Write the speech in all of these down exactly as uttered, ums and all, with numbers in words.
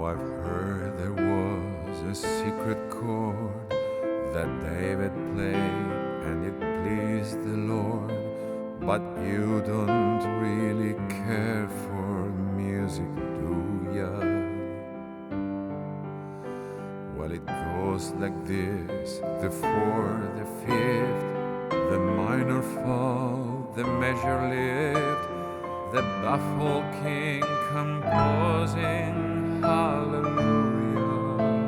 I've heard there was a secret chord that David played and it pleased the Lord, but you don't really care for music, do ya? Well, it goes like this: the fourth, the fifth, the minor fall, the measure lift, the baffled king composing hallelujah,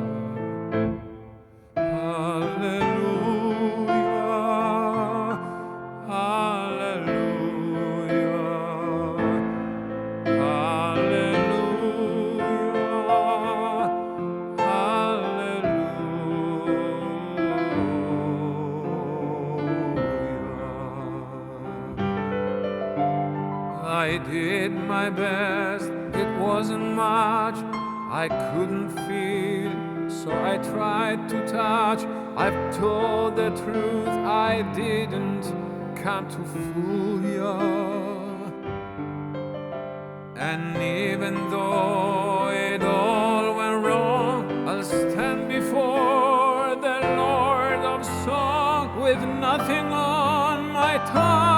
hallelujah, hallelujah, hallelujah, hallelujah. I did my best, it wasn't much, I couldn't feel, so I tried to touch. I've told the truth, I didn't come to fool ya. And even though it all went wrong, I'll stand before the Lord of Song with nothing on my tongue.